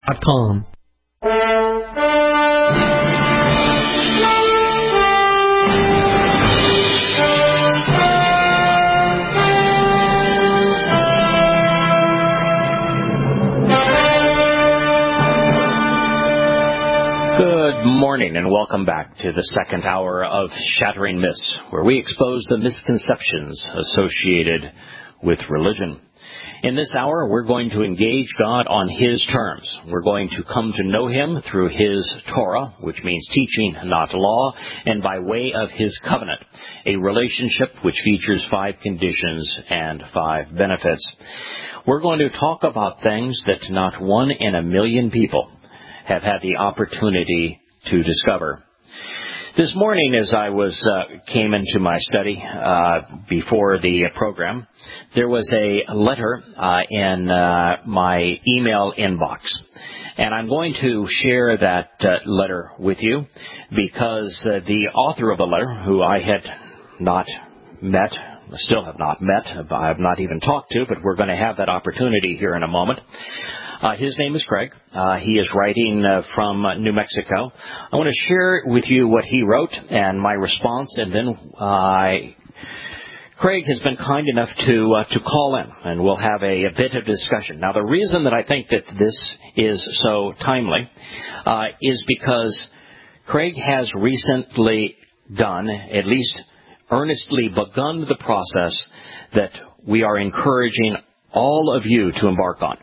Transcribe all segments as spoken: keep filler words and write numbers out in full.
dot com. Good morning and welcome back to the second hour of Shattering Myths, where we expose the misconceptions associated with religion. In this hour, we're going to engage God on His terms. We're going to come to know Him through His Torah, which means teaching, not law, and by way of His covenant, a relationship which features five conditions and five benefits. We're going to talk about things that not one in a million people have had the opportunity to discover. This morning, as I was uh, came into my study uh, before the program, there was a letter uh, in uh, my email inbox. And I'm going to share that uh, letter with you because uh, the author of the letter, who I had not met, still have not met, I have not even talked to, but we're going to have that opportunity here in a moment. Uh, his name is Craig. Uh, he is writing uh, from uh, New Mexico. I want to share with you what he wrote and my response, and then uh, Craig has been kind enough to uh, to call in, and we'll have a, a bit of discussion. Now, the reason that I think that this is so timely uh, is because Craig has recently done, at least earnestly begun, the process that we are encouraging all of you to embark on.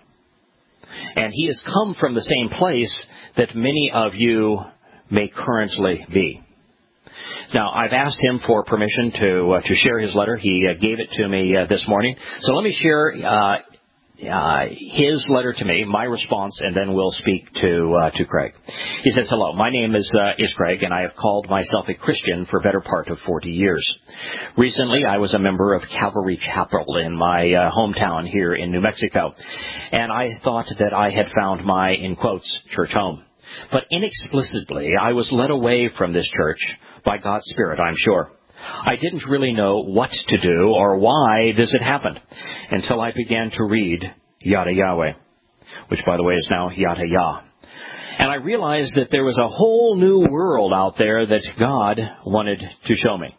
And he has come from the same place that many of you may currently be. Now, I've asked him for permission to uh, to share his letter. He uh, gave it to me uh, this morning. So let me share uh, uh, his letter to me, my response, and then we'll speak to uh, to Craig. He says, "Hello, my name is uh, is Craig, and I have called myself a Christian for the better part of forty years. Recently, I was a member of Calvary Chapel in my uh, hometown here in New Mexico, and I thought that I had found my, in quotes, church home. But inexplicably, I was led away from this church by God's Spirit, I'm sure. I didn't really know what to do or why this had happened until I began to read Yada Yahweh, which, by the way, is now Yada Yah. And I realized that there was a whole new world out there that God wanted to show me.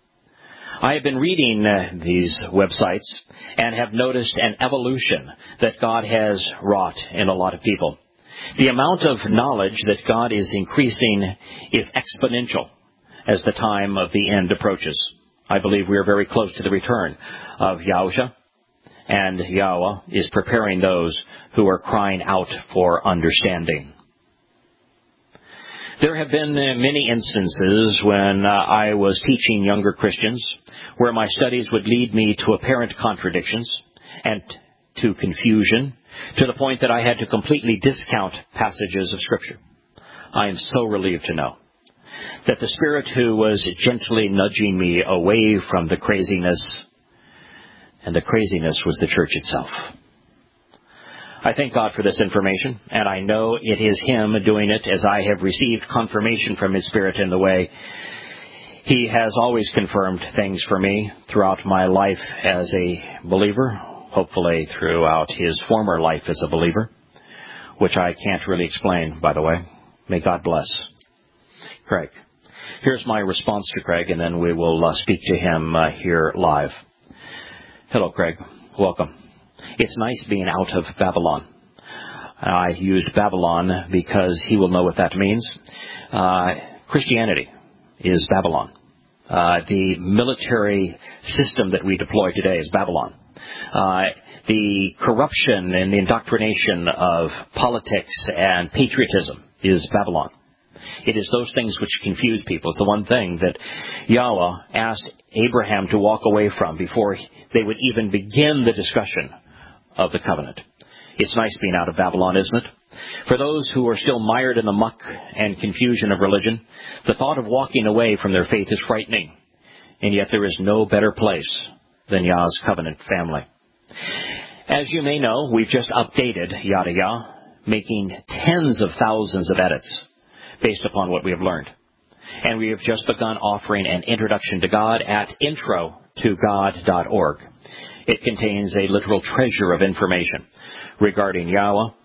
I have been reading uh, these websites and have noticed an evolution that God has wrought in a lot of people. The amount of knowledge that God is increasing is exponential as the time of the end approaches. I believe we are very close to the return of Yahusha, and Yahweh is preparing those who are crying out for understanding. There have been many instances when uh, I was teaching younger Christians where my studies would lead me to apparent contradictions and to confusion, to the point that I had to completely discount passages of Scripture. I am so relieved to know that the Spirit who was gently nudging me away from the craziness, and the craziness was the church itself. I thank God for this information, and I know it is Him doing it as I have received confirmation from His Spirit in the way He has always confirmed things for me throughout my life as a believer, hopefully throughout His former life as a believer, which I can't really explain, by the way. May God bless. Craig. Here's my response to Craig, and then we will uh, speak to him uh, here live. Hello, Craig. Welcome. It's nice being out of Babylon. I used Babylon because he will know what that means. Uh, Christianity is Babylon. Uh, the military system that we deploy today is Babylon. Uh, the corruption and the indoctrination of politics and patriotism is Babylon. It is those things which confuse people. It's the one thing that Yahweh asked Abraham to walk away from before they would even begin the discussion of the covenant. It's nice being out of Babylon, isn't it? For those who are still mired in the muck and confusion of religion, the thought of walking away from their faith is frightening. And yet there is no better place than Yah's covenant family. As you may know, we've just updated Yada Yah, making tens of thousands of edits based upon what we have learned. And we have just begun offering an introduction to God at intro to god dot org. It contains a literal treasure of information regarding Yahweh,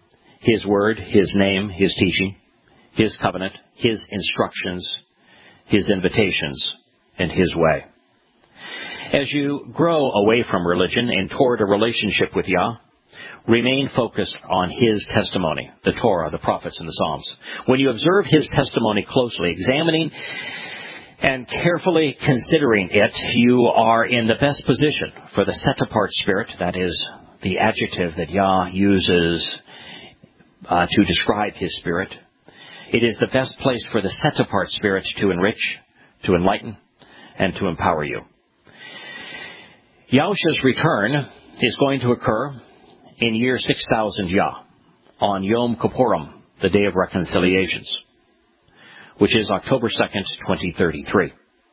His word, His name, His teaching, His covenant, His instructions, His invitations, and His way. As you grow away from religion and toward a relationship with Yah, remain focused on His testimony, the Torah, the prophets, and the Psalms. When you observe His testimony closely, examining and carefully considering it, you are in the best position for the set-apart spirit, that is, the adjective that Yah uses uh, to describe His spirit. It is the best place for the set-apart spirit to enrich, to enlighten, and to empower you. Yahushua's return is going to occur in year six thousand Yah, on Yom Kippurim, the Day of Reconciliations, which is October second, twenty thirty-three.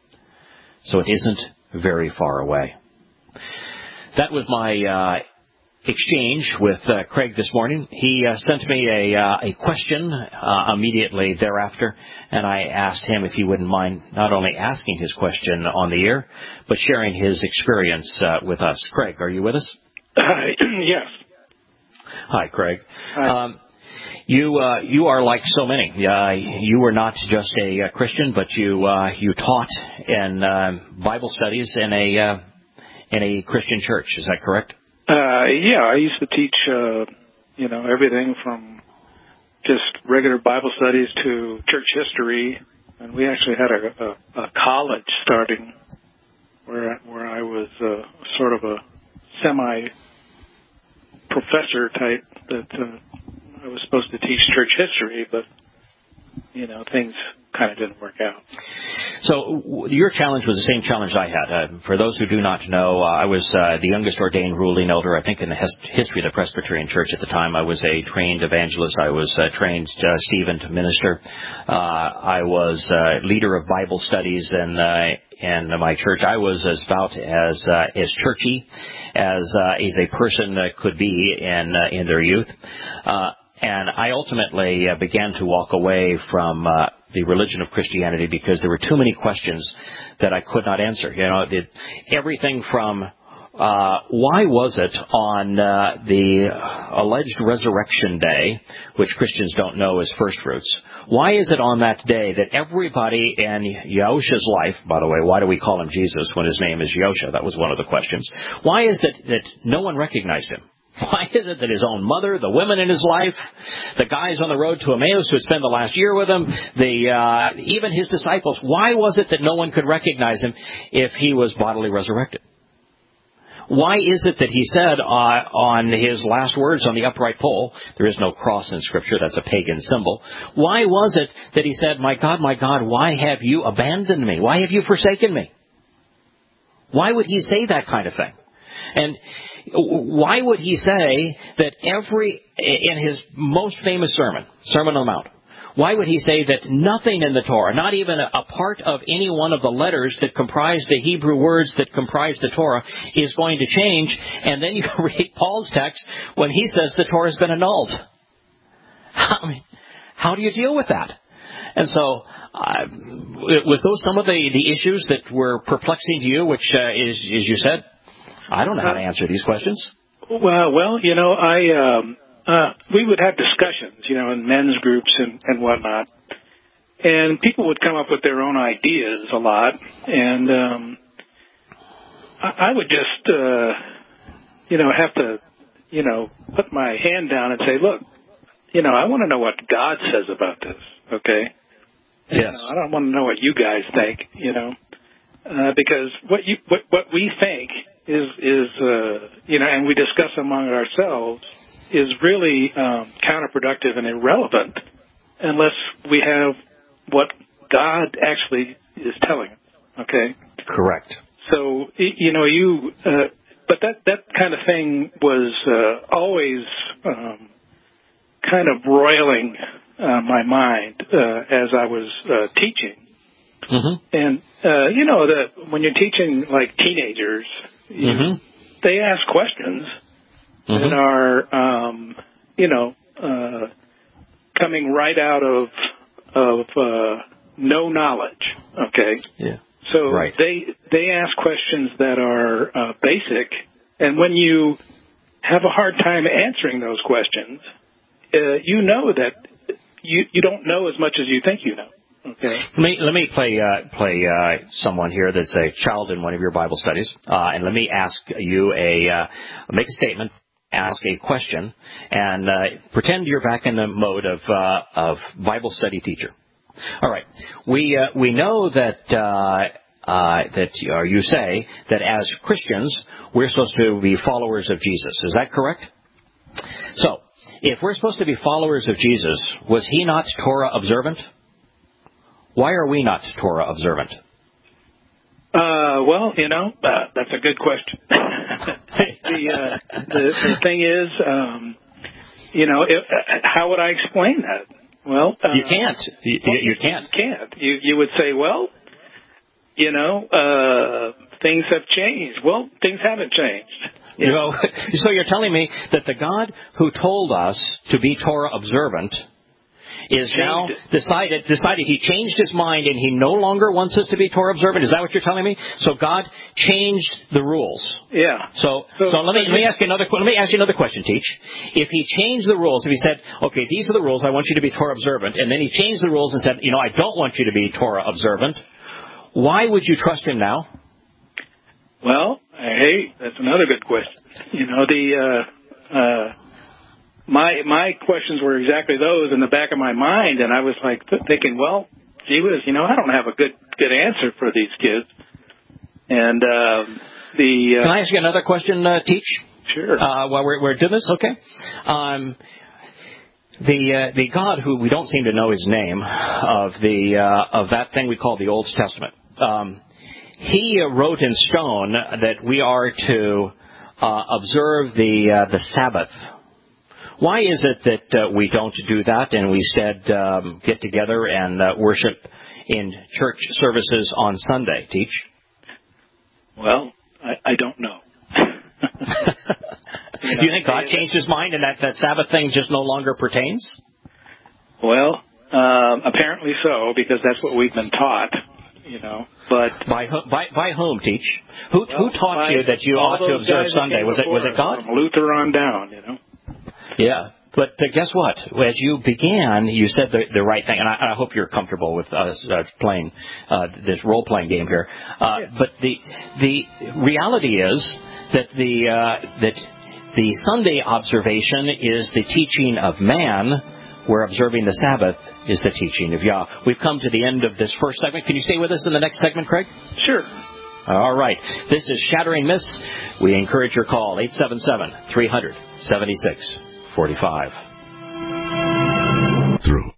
So it isn't very far away. That was my uh, exchange with uh, Craig this morning. He uh, sent me a, uh, a question uh, immediately thereafter, and I asked him if he wouldn't mind not only asking his question on the air, but sharing his experience uh, with us. Craig, are you with us? Uh, yes. Hi, Craig. Hi. Um, you uh, you are like so many. Uh, you were not just a, a Christian, but you uh, you taught in uh, Bible studies in a uh, in a Christian church. Is that correct? Uh, yeah, I used to teach, uh, you know, everything from just regular Bible studies to church history, and we actually had a, a, a college starting where where I was uh, sort of a semi professor type that uh, I was supposed to teach church history, but, you know, things kind of didn't work out. So w- your challenge was the same challenge I had. Uh, for those who do not know, uh, I was uh, the youngest ordained ruling elder, I think, in the hes- history of the Presbyterian Church at the time. I was a trained evangelist. I was uh, trained, uh, Stephen, to minister. Uh, I was uh, leader of Bible studies in, uh, in my church. I was as about as uh, as churchy as uh, as a person uh, could be in uh, in their youth. Uh, and I ultimately uh, began to walk away from uh, the religion of Christianity because there were too many questions that I could not answer. You know, the, everything from uh, why was it on uh, the alleged resurrection day, which Christians don't know as first fruits, why is it on that day that everybody in Yahushua's life, by the way, why do we call him Jesus when his name is Yahushua? That was one of the questions. Why is it that no one recognized him? Why is it that his own mother, the women in his life, the guys on the road to Emmaus who had spent the last year with him, the uh, even his disciples, why was it that no one could recognize him if he was bodily resurrected? Why is it that he said uh, on his last words on the upright pole, there is no cross in Scripture, that's a pagan symbol. Why was it that he said, my God, my God, why have you abandoned me? Why have you forsaken me? Why would he say that kind of thing? And why would he say that every, in his most famous sermon, Sermon on the Mount, why would he say that nothing in the Torah, not even a, a part of any one of the letters that comprise the Hebrew words that comprise the Torah is going to change? And then you read Paul's text when he says the Torah has been annulled. I mean, how do you deal with that? And so, uh, was those some of the, the issues that were perplexing to you, which uh, is, as you said, I don't know how to answer these questions. Well, well, you know, I um, uh, we would have discussions, you know, in men's groups and, and whatnot, and people would come up with their own ideas a lot, and um, I, I would just, uh, you know, have to, you know, put my hand down and say, look, you know, I want to know what God says about this, okay? Yes. You know, I don't want to know what you guys think, you know, uh, because what you what what we think is, is uh, you know, and we discuss among ourselves, is really um, counterproductive and irrelevant unless we have what God actually is telling us, okay? Correct. So, you know, you, uh, but that, that kind of thing was uh, always um, kind of roiling uh, my mind uh, as I was uh, teaching. Mm-hmm. And, uh, you know, that when you're teaching, like, teenagers, you, mm-hmm. they ask questions mm-hmm. that are, um, you know, uh, coming right out of of uh, no knowledge, okay? Yeah. So right. they they ask questions that are uh, basic, and when you have a hard time answering those questions, uh, you know that you you don't know as much as you think you know. Okay. Let me let me play uh, play uh, someone here that's a child in one of your Bible studies, uh, and let me ask you a uh, make a statement, ask a question, and uh, pretend you're back in the mode of uh, of Bible study teacher. All right, we uh, we know that uh, uh, that or you say that as Christians we're supposed to be followers of Jesus. Is that correct? So, if we're supposed to be followers of Jesus, was he not Torah observant? Why are we not Torah observant? Uh, well, you know, uh, that's a good question. the, uh, the the thing is, um, you know, it, uh, how would I explain that? Well, uh, you can't. You, well, you can't. You can't. You you would say, well, you know, uh, things have changed. Well, things haven't changed. You know, so you're telling me that the God who told us to be Torah observant is now decided decided he changed his mind and he no longer wants us to be Torah observant. Is that what you're telling me? So God changed the rules. Yeah. So so, so let me let me ask you another let me ask you another question, Teach. If he changed the rules, if he said, okay, these are the rules, I want you to be Torah observant, and then he changed the rules and said, you know, I don't want you to be Torah observant, why would you trust him now? Well, hey, that's another good question. You know, the uh, uh, my my questions were exactly those in the back of my mind, and I was like thinking, well, gee whiz, you know, I don't have a good good answer for these kids. And uh, the uh, can I ask you another question, uh, Teach? Sure. Uh, while we're we're doing this, okay. Um, The uh, the God who we don't seem to know his name of the uh, of that thing we call the Old Testament. Um, he uh, wrote in stone that we are to uh, observe the uh, the Sabbath. Why is it that uh, we don't do that and we instead um, get together and uh, worship in church services on Sunday? Teach. Well, I, I don't know. You, know, you think God changed his mind and that, that Sabbath thing just no longer pertains? Well, um, apparently so, because that's what we've been taught, you know. But by by by whom, Teach? Who well, who taught you that you ought to observe Sunday? Was it was it God? From Luther on down, you know. Yeah. But uh, guess what? As you began, you said the, the right thing, and I, I hope you're comfortable with us uh, playing uh, this role-playing game here. Uh, yeah. But the the reality is that the uh, that the Sunday observation is the teaching of man, where observing the Sabbath is the teaching of Yah. We've come to the end of this first segment. Can you stay with us in the next segment, Craig? Sure. All right. This is Shattering Myths. We encourage your call, eight seven seven, three hundred, seventy-six forty-five. Through.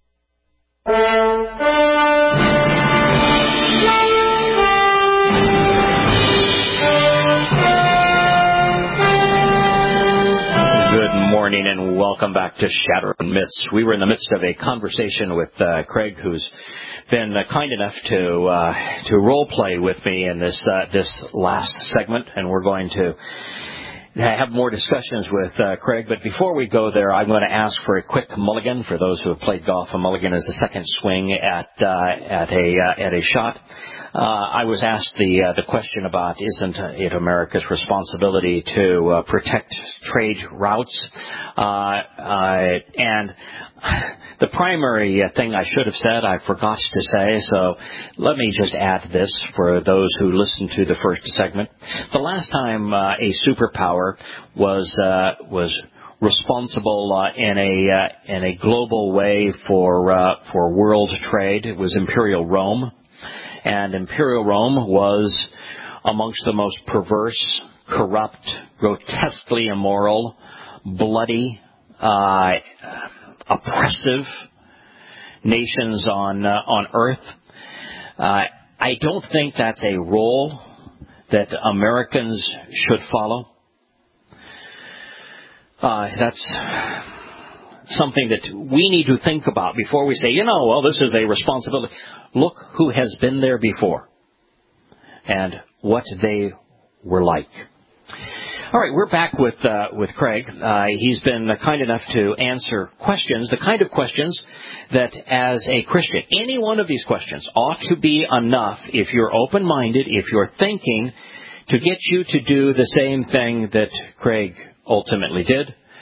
Good morning and welcome back to Shattering Myths. We were in the midst of a conversation with uh, Craig, who's been uh, kind enough to uh, to role play with me in this uh, this last segment, and we're going to have more discussions with uh, Craig. But before we go there, I'm going to ask for a quick mulligan. For those who have played golf, a mulligan is the second swing at uh, at a uh, at a shot. Uh, I was asked the uh, the question about isn't it America's responsibility to uh, protect trade routes, uh, uh, and the primary thing I should have said I forgot to say. So let me just add this for those who listened to the first segment. The last time uh, a superpower was uh, was responsible uh, in a uh, in a global way for uh, for world trade, it was Imperial Rome. And Imperial Rome was amongst the most perverse, corrupt, grotesquely immoral, bloody, uh, oppressive nations on uh, on earth. Uh, I don't think that's a role that Americans should follow. Uh, that's something that we need to think about before we say, you know, well, this is a responsibility. Look who has been there before and what they were like. All right, we're back with uh, with Craig. Uh, he's been kind enough to answer questions, the kind of questions that as a Christian, any one of these questions ought to be enough, if you're open-minded, if you're thinking, to get you to do the same thing that Craig ultimately did,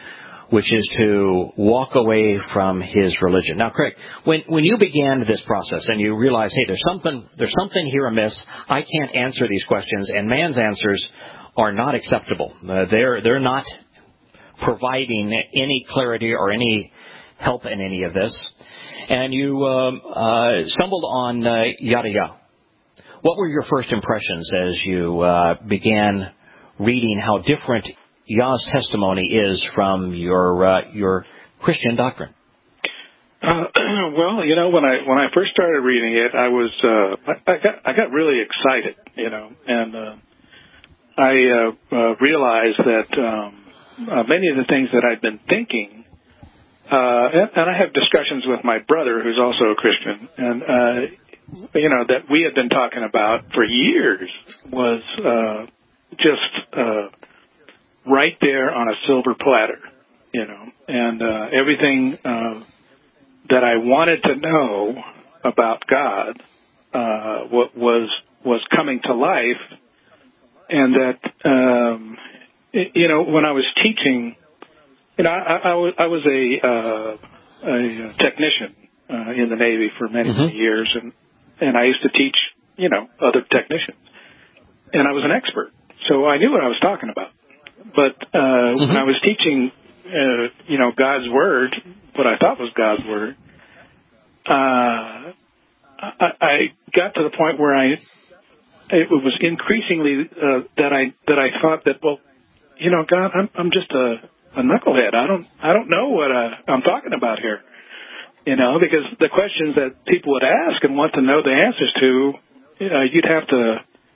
which is to walk away from his religion. Now, Craig, when when you began this process and you realized, hey, there's something there's something here amiss, I can't answer these questions, and man's answers are not acceptable. Uh, they're they're not providing any clarity or any help in any of this. And you um, uh, stumbled on uh, Yada Yah. What were your first impressions as you uh, began reading how different Yah's testimony is from your uh, your Christian doctrine? Uh, well, you know, when I when I first started reading it, I was uh, I, I got I got really excited, you know, and uh, I uh, uh, realized that um, uh, many of the things that I'd been thinking, uh, and, and I have discussions with my brother, who's also a Christian, and uh, you know, that we had been talking about for years was uh, just. Uh, right there on a silver platter, you know, and uh, everything uh, that I wanted to know about God uh, was was coming to life, and that um, you know, when I was teaching, you know, I, I, was, I was a, uh, a technician uh, in the Navy for many, mm-hmm. many years, and and I used to teach, you know, other technicians, and I was an expert, so I knew what I was talking about. But uh, mm-hmm. when I was teaching, uh, you know, God's Word, what I thought was God's Word, uh, I, I got to the point where I, it was increasingly uh, that I that I thought that, well, you know, God, I'm I'm just a, a knucklehead. I don't I don't know what uh, I'm talking about here, you know, because the questions that people would ask and want to know the answers to, you know, you'd have to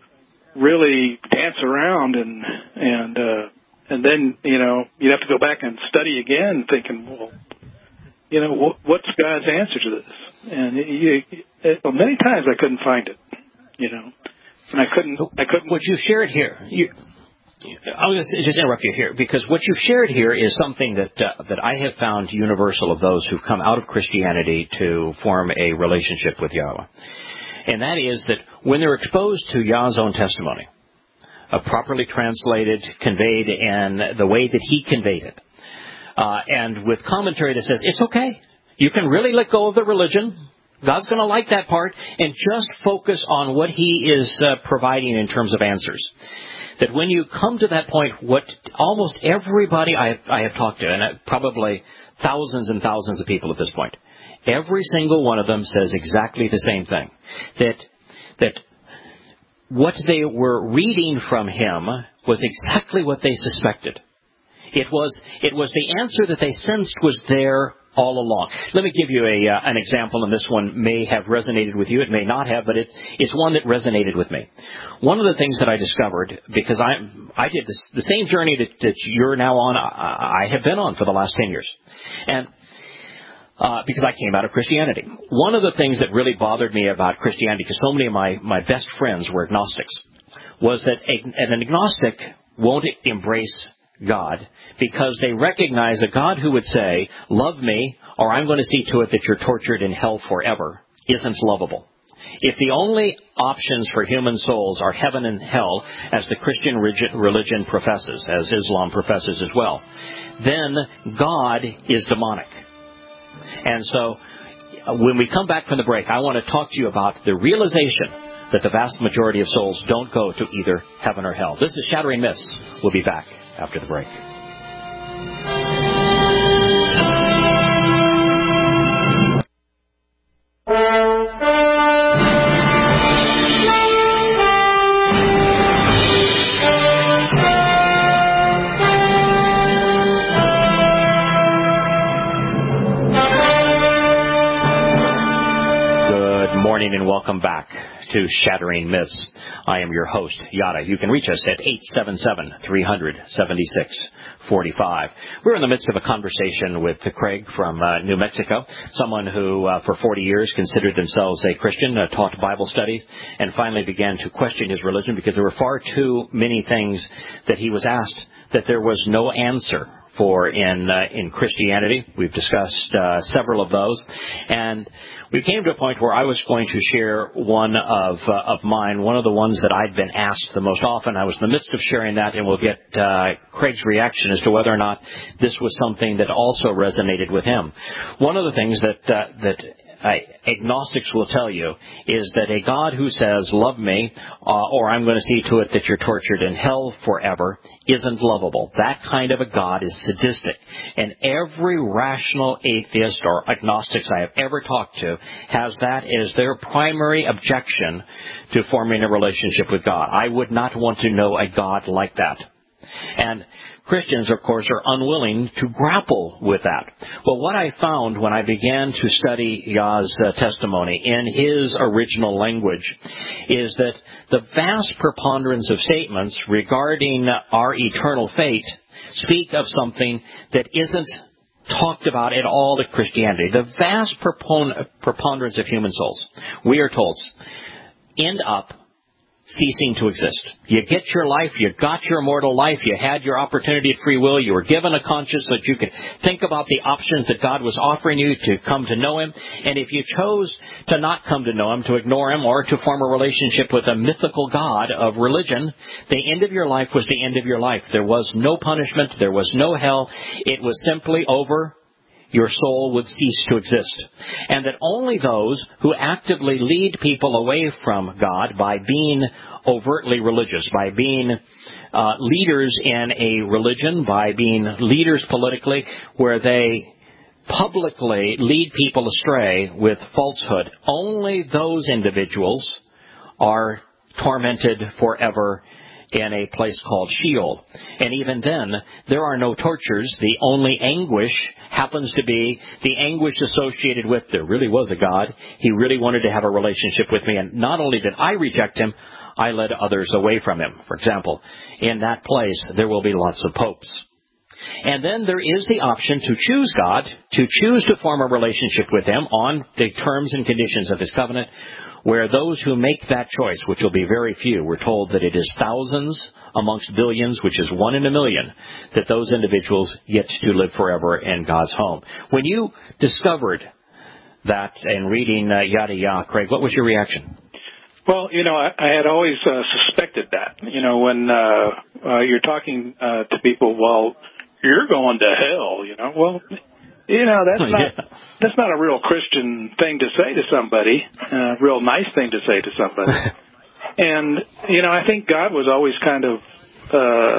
really dance around and and uh, and then, you know, you'd have to go back and study again, thinking, well, you know, what, what's God's answer to this? And it, you, it, well, many times I couldn't find it, you know, and I couldn't. I couldn't. What you shared here, you, I'll just, just interrupt you here, because what you've shared here is something that uh, that I have found universal of those who've come out of Christianity to form a relationship with Yahweh. And that is that when they're exposed to Yah's own testimony, uh, properly translated, conveyed in the way that he conveyed it, uh, and with commentary that says, it's okay, you can really let go of the religion, God's going to like that part, and just focus on what he is uh, providing in terms of answers. That when you come to that point, what almost everybody I have, I have talked to, and probably thousands and thousands of people at this point, every single one of them says exactly the same thing. That that what they were reading from him was exactly what they suspected. It was it was the answer that they sensed was there all along. Let me give you a uh, an example, and this one may have resonated with you. It may not have, but it's it's one that resonated with me. One of the things that I discovered, because I I did this, the same journey that, that you're now on, I, I have been on for the last ten years, and Uh, because I came out of Christianity. One of the things that really bothered me about Christianity, because so many of my, my best friends were agnostics, was that a, an agnostic won't embrace God because they recognize a God who would say, love me, or I'm going to see to it that you're tortured in hell forever, isn't lovable. If the only options for human souls are heaven and hell, as the Christian religion professes, as Islam professes as well, then God is demonic. And so when we come back from the break, I want to talk to you about the realization that the vast majority of souls don't go to either heaven or hell. This is Shattering Myths. We'll be back after the break. And welcome back to Shattering Myths. I am your host, Yada. You can reach us at eight seven seven, three hundred, seventy-six forty-five. We're in the midst of a conversation with Craig from uh, New Mexico, someone who uh, for forty years considered themselves a Christian, uh, taught Bible study, and finally began to question his religion because there were far too many things that he was asked that there was no answer for in uh, in Christianity. We've discussed uh, several of those, and we came to a point where I was going to share one of uh, of mine, one of the ones that I'd been asked the most often. I was in the midst of sharing that, and we'll get uh, Craig's reaction as to whether or not this was something that also resonated with him. One of the things that uh, that Uh, agnostics will tell you is that a God who says, love me, uh, or I'm going to see to it that you're tortured in hell forever, isn't lovable. That kind of a God is sadistic. And every rational atheist or agnostics I have ever talked to has that as their primary objection to forming a relationship with God. I would not want to know a God like that. And Christians, of course, are unwilling to grapple with that. Well, what I found when I began to study Yah's uh, testimony in his original language is that the vast preponderance of statements regarding our eternal fate speak of something that isn't talked about at all in Christianity. The vast prepon- preponderance of human souls, we are told, end up ceasing to exist. You get your life, you got your immortal life, you had your opportunity of free will, you were given a conscience so that you could think about the options that God was offering you to come to know Him, and if you chose to not come to know Him, to ignore Him, or to form a relationship with a mythical God of religion, the end of your life was the end of your life. There was no punishment, there was no hell, it was simply over. Your soul would cease to exist. And that only those who actively lead people away from God by being overtly religious, by being uh, leaders in a religion, by being leaders politically, where they publicly lead people astray with falsehood, only those individuals are tormented forever in a place called Sheol. And even then, there are no tortures. The only anguish happens to be the anguish associated with there really was a God. He really wanted to have a relationship with me. And not only did I reject Him, I led others away from Him. For example, in that place, there will be lots of popes. And then there is the option to choose God, to choose to form a relationship with Him on the terms and conditions of His covenant, where those who make that choice, which will be very few, we're told that it is thousands amongst billions, which is one in a million, that those individuals get to live forever in God's home. When you discovered that in reading uh, Yada Yah, Craig, what was your reaction? Well, you know, I, I had always uh, suspected that. You know, when uh, uh, you're talking uh, to people, well, you're going to hell, you know. Well, you know, that's oh, not yeah. that's not a real Christian thing to say to somebody, a real nice thing to say to somebody. And, you know, I think God was always kind of uh,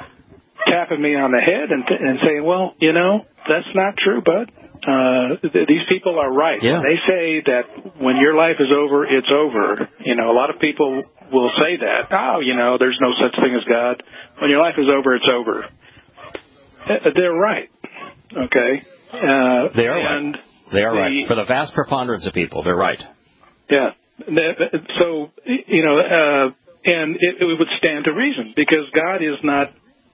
tapping me on the head and, and saying, well, you know, that's not true, bud. Uh, th- these people are right. Yeah. They say that when your life is over, it's over. You know, a lot of people will say that. Oh, you know, there's no such thing as God. When your life is over, it's over. Uh, they're right. Okay. Uh, they are and right. They are the, right. For the vast preponderance of people, they're right. Yeah. So, you know, uh, and it, it would stand to reason because God is not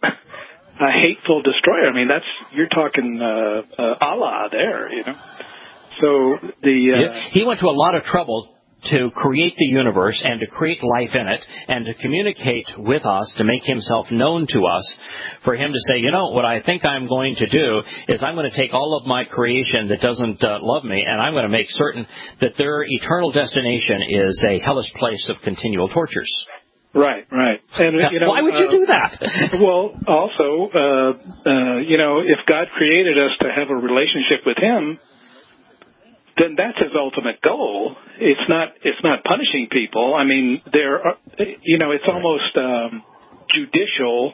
a hateful destroyer. I mean, that's, you're talking uh, uh, Allah there, you know. So the... Uh, yeah. He went to a lot of trouble to create the universe and to create life in it and to communicate with us, to make Himself known to us, for Him to say, you know, what I think I'm going to do is I'm going to take all of my creation that doesn't uh, love me and I'm going to make certain that their eternal destination is a hellish place of continual tortures. Right, right. And now, you know, why would you uh, do that? Well, also, uh, uh, you know, if God created us to have a relationship with Him, then that's His ultimate goal. It's not. It's not punishing people. I mean, there. Are, you know, it's almost um, judicial.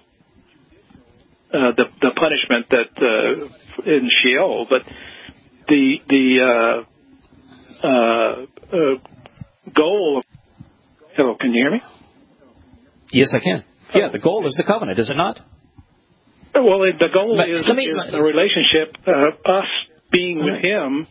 Uh, the the punishment that uh, in Sheol, but the the uh, uh, uh, goal. Of, hello, can you hear me? Yes, I can. Yeah, the goal is the covenant, is it not? Well, the goal but, is, me, is the relationship, uh, us being with Him.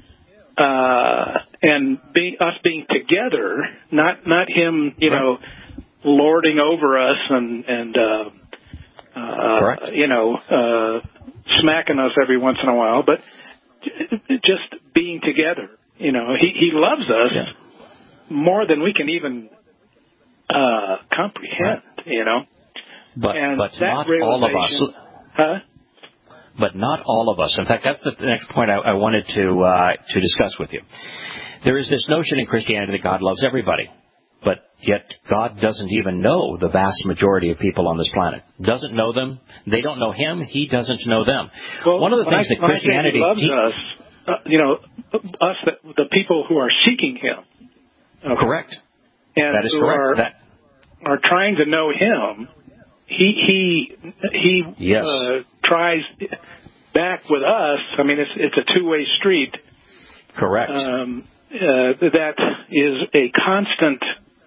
Uh, and be, us being together, not not him, you right. know, lording over us and and uh, uh, you know, uh, smacking us every once in a while, but just being together. You know, he he loves us yeah. more than we can even uh, comprehend. Right. You know, but and but that not all of us. Huh? but not all of us. In fact, that's the next point I, I wanted to uh, to discuss with you. There is this notion in Christianity that God loves everybody, but yet God doesn't even know the vast majority of people on this planet. Doesn't know them. They don't know Him. He doesn't know them. Well, one of the things I, that Christianity He loves te- us, uh, you know, us, the, the people who are seeking Him. Okay. Correct. And that is who correct. Are, that are trying to know Him. He he he yes. uh, tries back with us. I mean, it's it's a two way street. Correct. Um, uh, that is a constant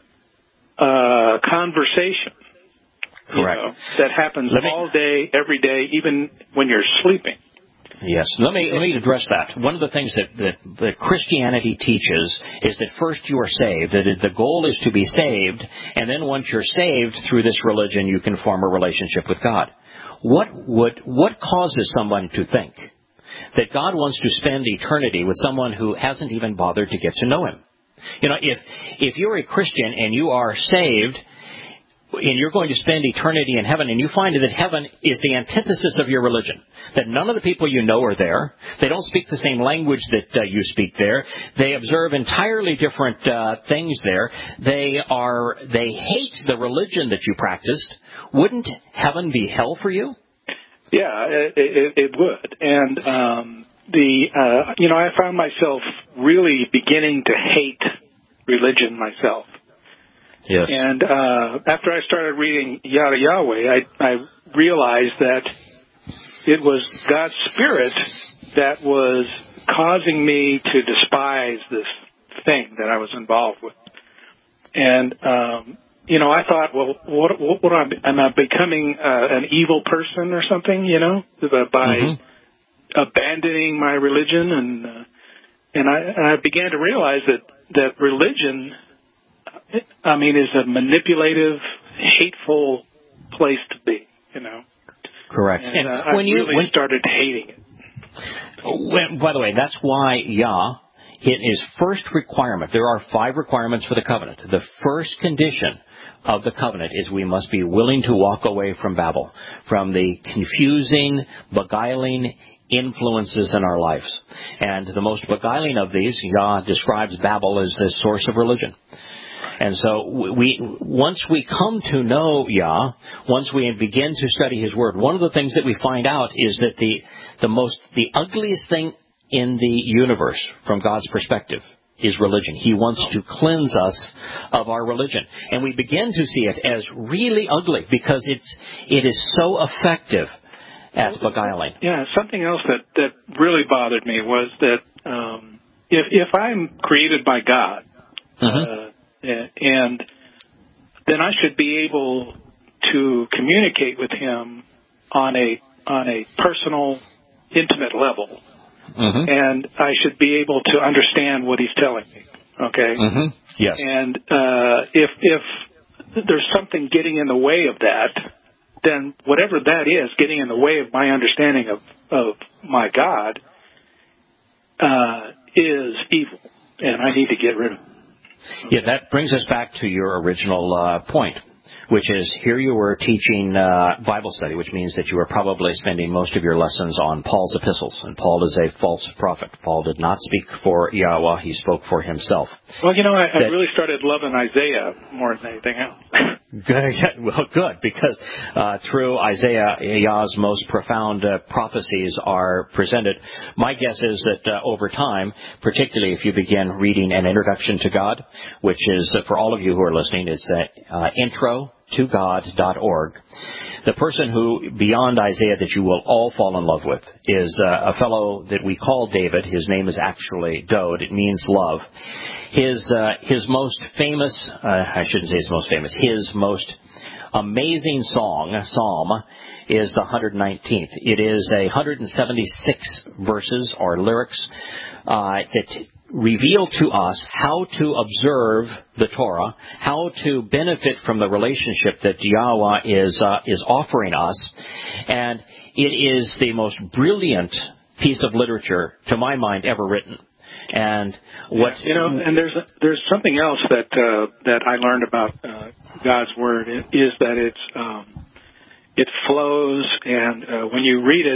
uh, conversation. Correct. You know, that happens me, all day, every day, even when you're sleeping. Yes. Let me let me address that. One of the things that, that, that Christianity teaches is that first you are saved, that the goal is to be saved, and then once you're saved through this religion, you can form a relationship with God. What would what causes someone to think that God wants to spend eternity with someone who hasn't even bothered to get to know Him? You know, if if you're a Christian and you are saved, and you're going to spend eternity in heaven, and you find that heaven is the antithesis of your religion, that none of the people you know are there, they don't speak the same language that uh, you speak there, they observe entirely different uh, things there, they are they hate the religion that you practiced, wouldn't heaven be hell for you? Yeah, it, it, it would. And um, the uh, you know, I found myself really beginning to hate religion myself. Yes. And uh, after I started reading Yada Yahweh, I, I realized that it was God's Spirit that was causing me to despise this thing that I was involved with. And, um, you know, I thought, well, what, what, what am, am I becoming uh, an evil person or something, you know, by mm-hmm. abandoning my religion? And uh, and I, and I began to realize that, that religion, I mean, is a manipulative, hateful place to be, you know. Correct. And, and uh, when I you really when, started hating it. When, by the way, that's why Yah, his first requirement, there are five requirements for the covenant. The first condition of the covenant is we must be willing to walk away from Babel, from the confusing, beguiling influences in our lives. And the most beguiling of these, Yah describes Babel as the source of religion. And so we, once we come to know Yah, once we begin to study His Word, one of the things that we find out is that the, the most, the ugliest thing in the universe, from God's perspective, is religion. He wants to cleanse us of our religion. And we begin to see it as really ugly because it's, it is so effective at beguiling. Yeah, something else that, that really bothered me was that um, if, if I'm created by God, mm-hmm. uh, and then I should be able to communicate with Him on a on a personal, intimate level, mm-hmm. and I should be able to understand what He's telling me. Okay. Mm-hmm. Yes. And uh, if if there's something getting in the way of that, then whatever that is getting in the way of my understanding of of my God uh, is evil, and I need to get rid of it. Yeah, that brings us back to your original uh, point, which is here you were teaching uh, Bible study, which means that you were probably spending most of your lessons on Paul's epistles. And Paul is a false prophet. Paul did not speak for Yahweh. He spoke for himself. Well, you know, I, I really started loving Isaiah more than anything else. Good. Well, good, because uh, through Isaiah, Yah's most profound uh, prophecies are presented. My guess is that uh, over time, particularly if you begin reading an introduction to God, which is, uh, for all of you who are listening, it's uh, uh, intro to God dot org. The person who, beyond Isaiah, that you will all fall in love with is uh, a fellow that we call David. His name is actually Dode. It means love. His uh, his most famous, uh, I shouldn't say his most famous, his most amazing song, psalm, is the one hundred nineteenth. It is a one hundred seventy-six verses or lyrics uh, that reveal to us how to observe the Torah, how to benefit from the relationship that Yahweh is uh, is offering us, and it is the most brilliant piece of literature, to my mind, ever written. And what yeah, you know, and there's there's something else that uh, that I learned about uh, God's Word is that it's um, it flows, and uh, when you read it,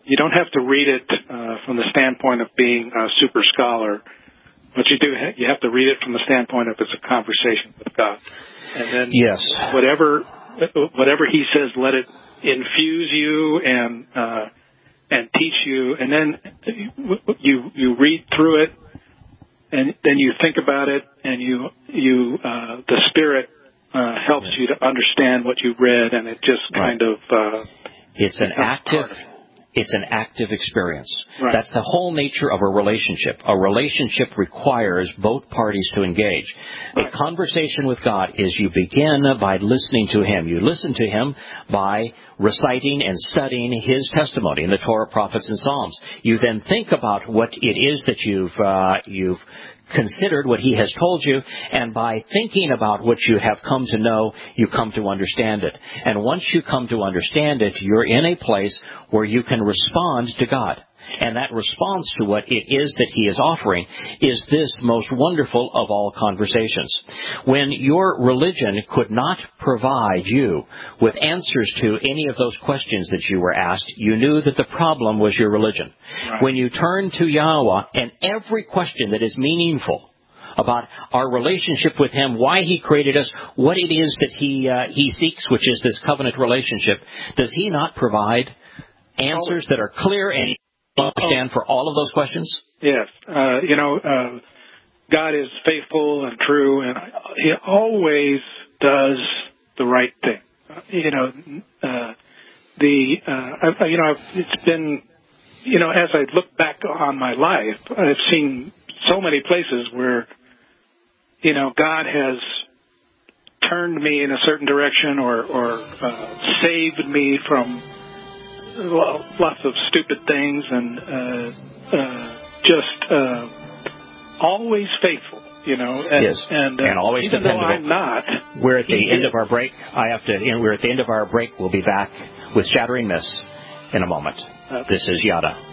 you don't have to read it uh, from the standpoint of being a super scholar, but you do ha- you have to read it from the standpoint of it's a conversation with God. And then yes. whatever whatever He says, let it infuse you and uh, and teach you. And then you you read through it, and then you think about it, and you you uh, the Spirit uh, helps yes. you to understand what you read, and it just kind right. of uh, it's an active. It's an active experience. Right. That's the whole nature of a relationship. A relationship requires both parties to engage. Right. A conversation with God is you begin by listening to Him. You listen to Him by reciting and studying His testimony in the Torah, prophets, and Psalms. You then think about what it is that you've uh, you've considered, what He has told you, and by thinking about what you have come to know, you come to understand it. And once you come to understand it, you're in a place where you can respond to God. And that response to what it is that He is offering is this most wonderful of all conversations. When your religion could not provide you with answers to any of those questions that you were asked, you knew that the problem was your religion. Right. When you turn to Yahweh, and every question that is meaningful about our relationship with Him, why He created us, what it is that He uh, He seeks, which is this covenant relationship, does He not provide answers that are clear and understand for all of those questions? Yes. Uh, you know, uh, God is faithful and true, and He always does the right thing. Uh, you know, uh, the, uh, I, you know, I've, it's been, you know, as I look back on my life, I've seen so many places where, you know, God has turned me in a certain direction or, or uh, saved me from lots of stupid things, and uh, uh, just uh, always faithful, you know. And, yes, and, uh, and always even dependable. Though I'm not. We're at the end of our break. I have to. You know, we're at the end of our break. We'll be back with Shattering Myths in a moment. Okay. This is Yada.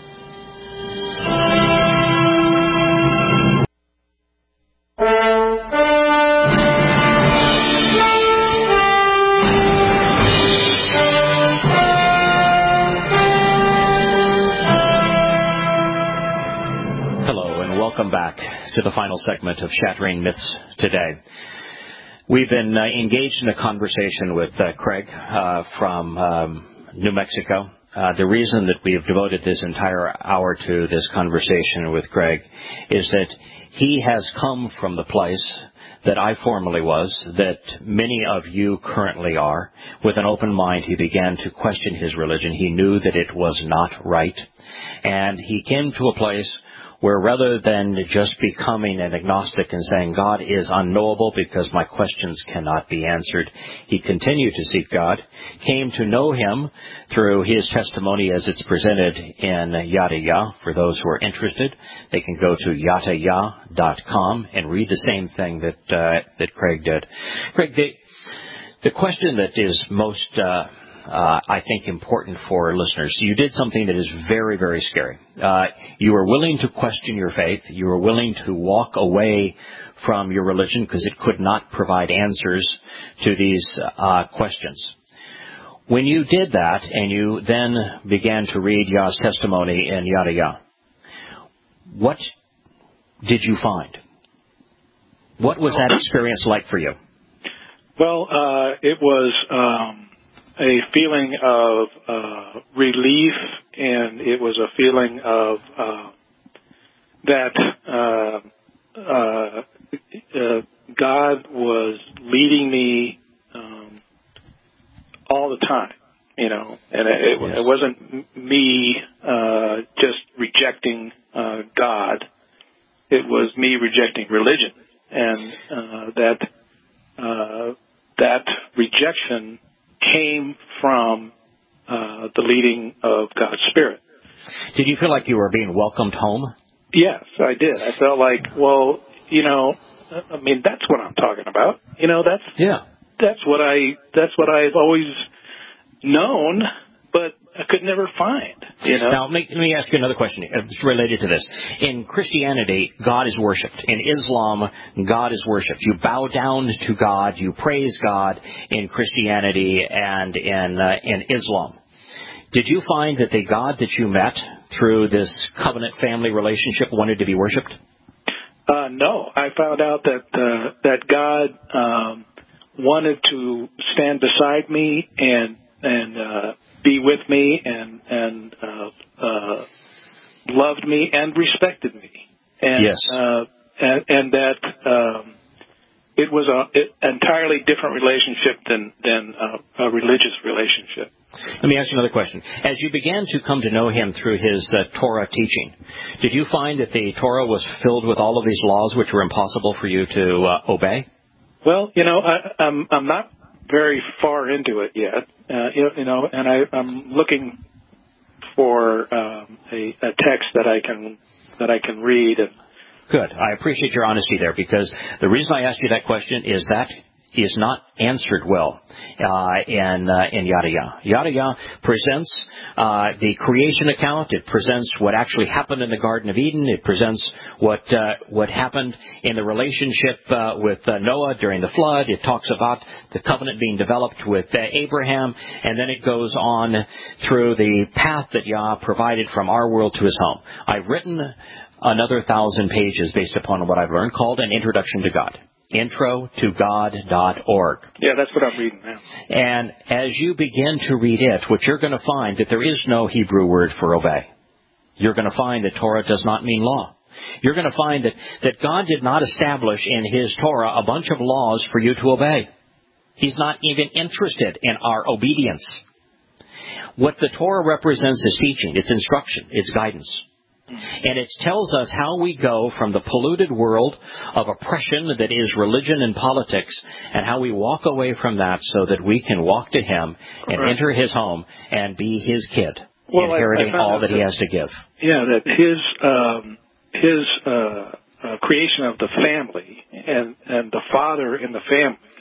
Welcome back to the final segment of Shattering Myths today. We've been uh, engaged in a conversation with uh, Craig uh, from um, New Mexico. Uh, the reason that we have devoted this entire hour to this conversation with Craig is that he has come from the place that I formerly was, that many of you currently are. With an open mind, he began to question his religion. He knew that it was not right. And he came to a place where rather than just becoming an agnostic and saying God is unknowable because my questions cannot be answered, he continued to seek God, came to know Him through his testimony as it's presented in Yada Yah. For those who are interested, they can go to yada yah dot com and read the same thing that uh, that Craig did. Craig, the, the question that is most uh, Uh, I think important for listeners. You did something that is very, very scary. Uh, you were willing to question your faith. You were willing to walk away from your religion because it could not provide answers to these uh, questions. When you did that and you then began to read Yah's testimony in Yada Yah, what did you find? What was that experience like for you? Well, uh, it was Um a feeling of uh, relief, and it was a feeling of uh, that uh, uh, uh, God was leading me um, all the time, you know, and it, yes. it wasn't me uh, just rejecting uh, God. It was me rejecting religion, and uh, that uh, that rejection came from uh, the leading of God's Spirit. Did you feel like you were being welcomed home? Yes, I did. I felt like, well, you know, I mean, that's what I'm talking about. You know, that's yeah, that's what I that's what I've always known, but I could never find. You know. Now, let me, let me ask you another question related to this. In Christianity, God is worshipped. In Islam, God is worshipped. You bow down to God. You praise God in Christianity and in uh, in Islam. Did you find that the God that you met through this covenant family relationship wanted to be worshipped? Uh, no, I found out that uh, that God um, wanted to stand beside me and and uh, be with me and and uh, uh, loved me and respected me. And, yes. Uh, and, and that um, it was an entirely different relationship than than uh, a religious relationship. Let me ask you another question. As you began to come to know him through his uh, Torah teaching, did you find that the Torah was filled with all of these laws which were impossible for you to uh, obey? Well, you know, I, I'm I'm not very far into it yet, uh, you, you know, and I, I'm looking for um, a, a text that I can that I can read. And Good. I appreciate your honesty there, because the reason I asked you that question is that is not answered well uh, in uh, in Yada Yah. Yada Yah presents uh, the creation account. It presents what actually happened in the Garden of Eden. It presents what uh, what happened in the relationship uh, with uh, Noah during the flood. It talks about the covenant being developed with uh, Abraham, and then it goes on through the path that Yah provided from our world to his home. I've written another thousand pages based upon what I've learned, called An Introduction to God. intro to god dot org. Yeah, that's what I'm reading now. And as you begin to read it, what you're going to find that there is no Hebrew word for obey. You're going to find that Torah does not mean law. You're going to find that, that God did not establish in his Torah a bunch of laws for you to obey. He's not even interested in our obedience. What the Torah represents is teaching, it's instruction, it's guidance. And it tells us how we go from the polluted world of oppression that is religion and politics, and how we walk away from that so that we can walk to him and right. enter his home and be his kid, well, inheriting I, I all that, that he has to give. Yeah, that his um, his uh, uh, creation of the family and, and the father in the family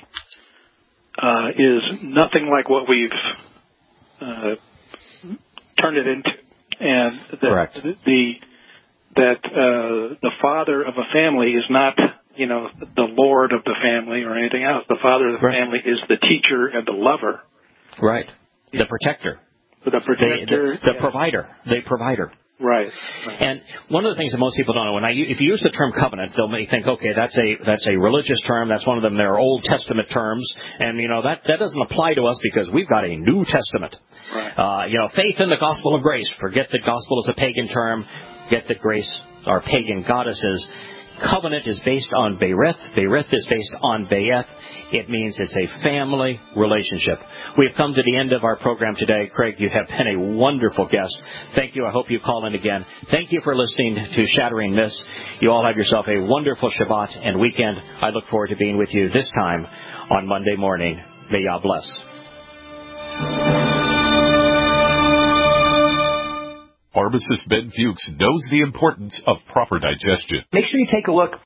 uh, is nothing like what we've uh, turned it into. And that Correct. the that uh, the father of a family is not, you know, the lord of the family or anything else. The father of the right. family is the teacher and the lover. Right. The protector. The protector. The, the, the yeah. provider. The provider. Right. right. And one of the things that most people don't know, when I, if you use the term covenant, they'll may think, okay, that's a that's a religious term. That's one of them. They're Old Testament terms, and you know that that doesn't apply to us because we've got a New Testament. Right. Uh, you know, faith in the gospel of grace. Forget that gospel is a pagan term. Get that grace are pagan goddesses. Covenant is based on Berith. Berith is based on Be'eth. It means it's a family relationship. We've come to the end of our program today. Craig, you have been a wonderful guest. Thank you. I hope you call in again. Thank you for listening to Shattering Myths. You all have yourself a wonderful Shabbat and weekend. I look forward to being with you this time on Monday morning. May Yah bless. Pharmacist Ben Fuchs knows the importance of proper digestion. Make sure you take a look